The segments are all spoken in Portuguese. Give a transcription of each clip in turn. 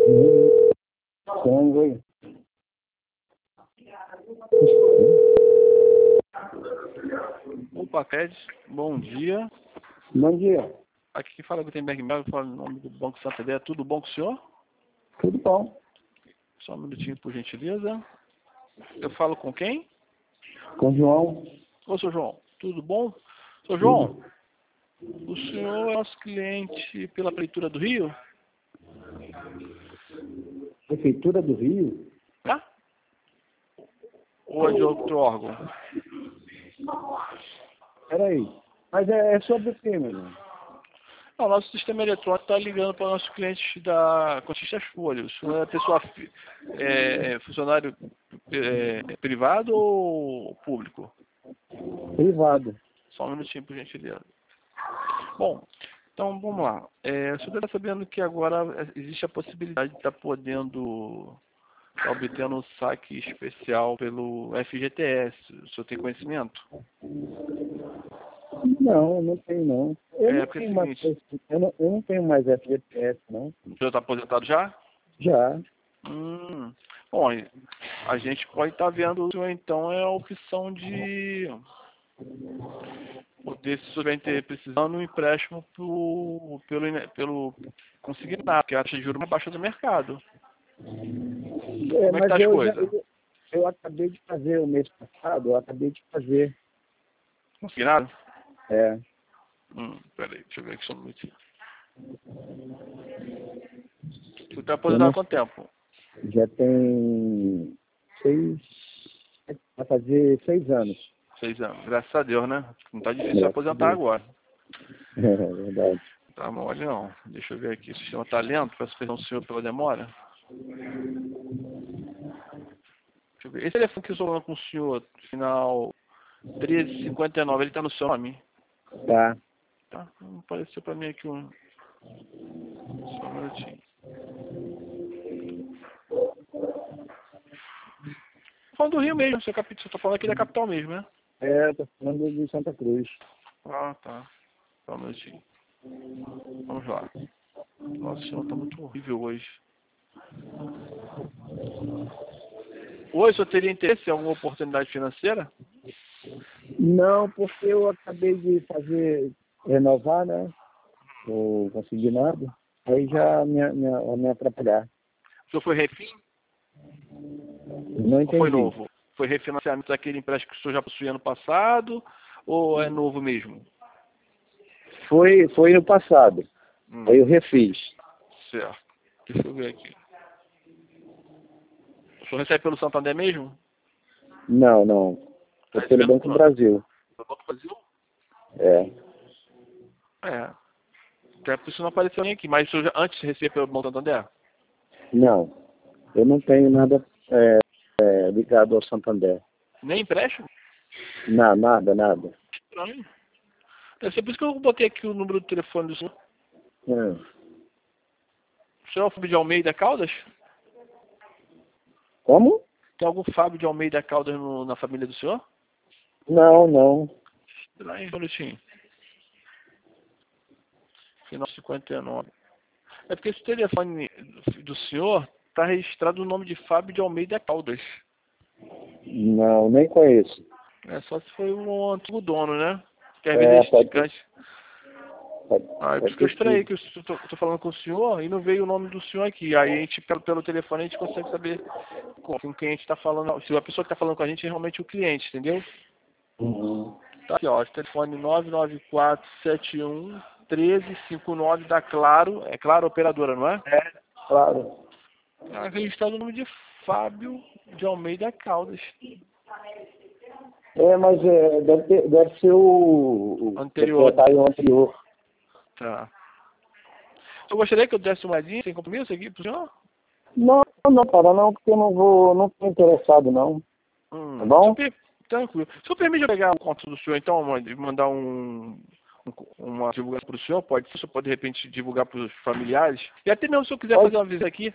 Sangue. Opa, Fed, bom dia. Bom dia. Aqui fala Gutenberg Melo, fala em nome do Banco Santander. Tudo bom com o senhor? Tudo bom? Só um minutinho, por gentileza. Eu falo com quem? Com o João. Ô, seu João, tudo bom? Seu João, o senhor é nosso cliente pela Prefeitura do Rio? Prefeitura do Rio? Tá? Ou é de outro órgão? Peraí. Mas é sobre o quê, meu irmão? Não, nosso sistema eletrônico está ligando para nossos clientes da Conquistas Folha. O senhor é pessoa, funcionário privado ou público? Privado. Só um minutinho, por gentileza. Bom, então vamos lá. O senhor está sabendo que agora existe a possibilidade de estar podendo estar obtendo um saque especial pelo FGTS. O senhor tem conhecimento? Não, não tenho não. Eu não Porque é tenho o mais, seguinte, eu não tenho mais FGTS, não. o senhor está aposentado já? Já. Bom, a gente pode estar vendo, então, a opção de poder, se o senhor estiver precisando, um empréstimo pelo consignado, que é a taxa de juros mais baixa do mercado. Como é que Mas tá as coisas? eu acabei de fazer o mês passado, eu acabei de fazer. Consignado? É. Peraí, deixa eu ver aqui só um minutinho. Tu está aposentado há quanto tempo? Já tem vai fazer 6 anos. 6 anos. Graças a Deus, né? Não tá difícil aposentar agora. É verdade. Tá mole não. Deixa eu ver aqui. O sistema tá lento. Peço perdão ao senhor pela demora. Deixa eu ver. Esse telefone que eu estou falando com o senhor, final 1359, ele tá no seu nome? Tá. Tá? Não apareceu pra mim aqui um... Só um minutinho. Tô falando do Rio mesmo. Você tá falando aqui da capital mesmo, né? Eu tô falando de Santa Cruz. Ah, tá. Só um minutinho. Vamos lá. Nossa, o sistema tá muito horrível hoje. Oi, o senhor teria interesse em alguma oportunidade financeira? Não, porque eu acabei de renovar, né? O consignado. Aí já me atrapalhar. O senhor foi refim Não ou foi entendi. novo? Foi refinanciamento daquele empréstimo que o senhor já possuía no passado ou é novo mesmo? Foi no passado. Aí eu refiz. Certo. Deixa eu ver aqui. O senhor recebe pelo Santander mesmo? Não. Foi pelo Banco do Brasil. Pelo Banco do Brasil? É. Até por isso não apareceu nem aqui. Mas o senhor antes de receber pelo Banco do Santander? Não. Eu não tenho nada ligado ao Santander. Nem empréstimo? Não, nada. Estranho. Deve ser por isso que eu botei aqui o número do telefone do senhor. O senhor é o Fábio de Almeida Caldas? Como? Tem algum Fábio de Almeida Caldas na família do senhor? Não. Estranho, um minutinho. Final 59. É porque esse telefone do senhor está registrado o nome de Fábio de Almeida Caldas. Não, nem conheço. Só se foi um antigo dono, né? Que às vezes é esticante. É por isso que eu estranhei que eu estou falando com o senhor e não veio o nome do senhor aqui. Aí a gente, pelo telefone, a gente consegue saber com quem a gente está falando. Se a pessoa que está falando com a gente é realmente o cliente, entendeu? Tá aqui, ó. Telefone 994711359 da Claro. É Claro Operadora, não é? É, claro. Tá registrado o nome de Fábio de Almeida Caldas. Mas deve ser o Anterior. secretário anterior. Tá. Eu gostaria que eu desse uma olhadinha, sem compromisso, aqui pro senhor? Não, cara, não, porque eu não estou interessado, não. Tá bom? Tranquilo. Se eu permite eu pegar o contato do senhor, então, mandar uma divulgação para o senhor, pode ser, o senhor pode de repente divulgar para os familiares. E até mesmo se eu quiser fazer uma visita aqui.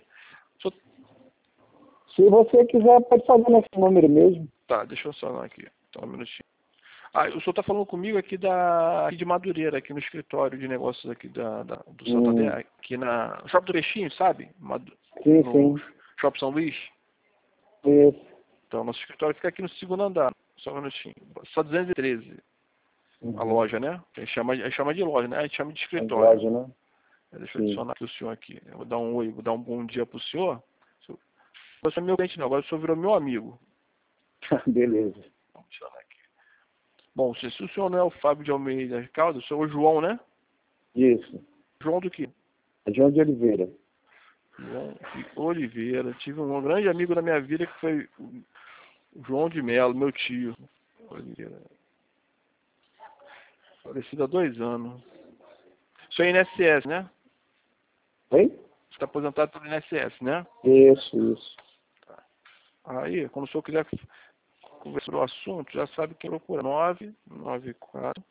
Se você quiser, pode fazer nesse número mesmo. Tá, deixa eu só aqui. Só um minutinho. O senhor está falando comigo aqui de Madureira, aqui no escritório de negócios aqui do Santander, aqui no Shopping do Peixinho, sabe? Sim, no sim. Shopping São Luís? Isso. Então, nosso escritório fica aqui no segundo andar. Só um minutinho. Só 213. A Uhum. loja, né? A gente chama de loja, né? A gente chama de É escritório. loja, né? Deixa eu Sim. adicionar aqui o senhor aqui. Eu vou dar um oi, vou dar um bom dia pro senhor. Você é meu cliente não, agora o senhor virou meu amigo. Beleza. Vamos adicionar aqui. Bom, se o senhor não é o Fábio de Almeida Ricardo, o senhor é o João, né? Isso. João do quê? É João de Oliveira. João de Oliveira. Tive um grande amigo na minha vida que foi o João de Melo, meu tio. Oliveira. Falecido há 2 anos. Isso é INSS, né? Oi? Você está aposentado pelo INSS, né? Isso. Aí, quando o senhor quiser conversar sobre o assunto, já sabe quem procura. 994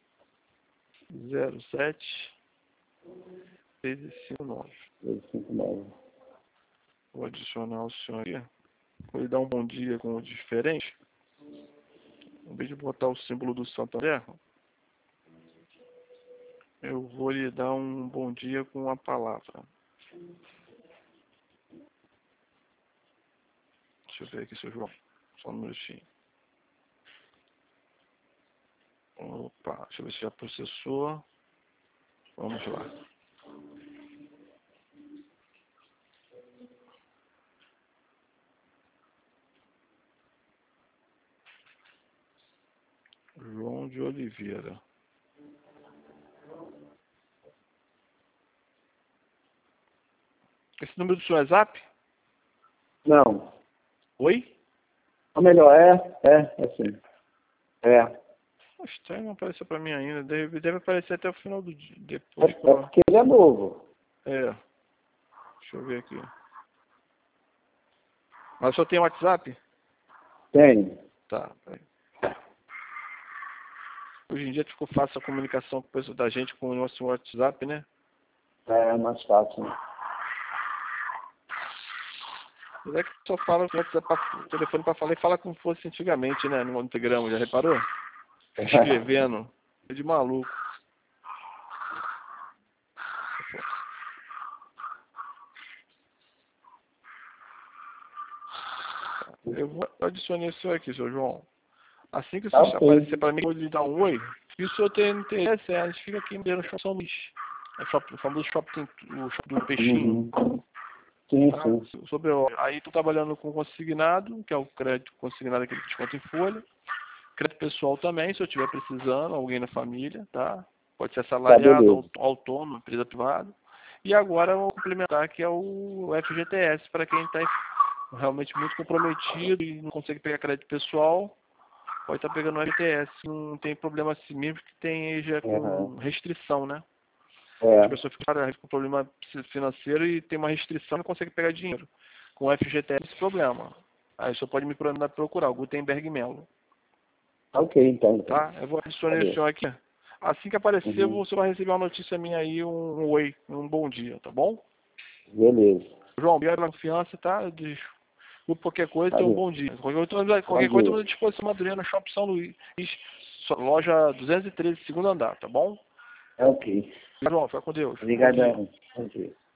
07 659. 259. Vou adicionar o senhor aqui. Vou lhe dar um bom dia com o diferente. Em vez de botar o símbolo do Santander, eu vou lhe dar um bom dia com uma palavra. Deixa eu ver aqui, seu João. Só um minutinho. Opa, deixa eu ver se já processou. Vamos lá. João de Oliveira. Esse número do seu é Zap? Não. Oi? Ou melhor, é sim. É. Estranho, não apareceu pra mim ainda. Deve aparecer até o final do dia. É Depois que eu... porque ele é novo. É. Deixa eu ver aqui. Mas só tem WhatsApp? Tem. Tá, peraí. Hoje em dia ficou fácil a comunicação com o pessoal da gente com o nosso WhatsApp, né? É mais fácil, né? Mas é que só fala com o WhatsApp, o telefone pra falar e fala como fosse antigamente, né? No Telegram, já reparou? Escrevendo. É de maluco. Eu vou adicionar o senhor aqui, seu João. Assim que o senhor aparecer para mim, eu vou lhe dar um oi. E o senhor tem interesse, a gente fica aqui no Shopping São Luís. O famoso shopping, o shopping do Peixinho. Uhum. Sim, Tá? sim. Aí estou trabalhando com consignado, que é o crédito consignado, aquele desconto em folha. Crédito pessoal também, se eu estiver precisando, alguém na família, tá? Pode ser assalariado, autônomo, empresa privada. E agora eu vou complementar, que é o FGTS, para quem está realmente muito comprometido e não consegue pegar crédito pessoal, pode estar pegando o FGTS. Não tem problema assim, mesmo que tenha com restrição, né? As pessoas ficam com problema financeiro e tem uma restrição e não consegue pegar dinheiro. Com o FGTS, esse problema. Aí só pode me procurar, o Gutenberg Melo. Ok, então. Tá? Eu vou adicionar o senhor aqui. Assim que aparecer, você vai receber uma notícia minha aí, um oi, um bom dia, tá bom? Beleza. João, obrigado pela confiança, tá? Desculpa qualquer coisa, tenha um bom dia. Qualquer coisa, eu vou à disposição, Adriana, Shopping São Luís, loja 213, segundo andar, tá bom? Ok. João, fica com Deus. Obrigadão. Bom dia.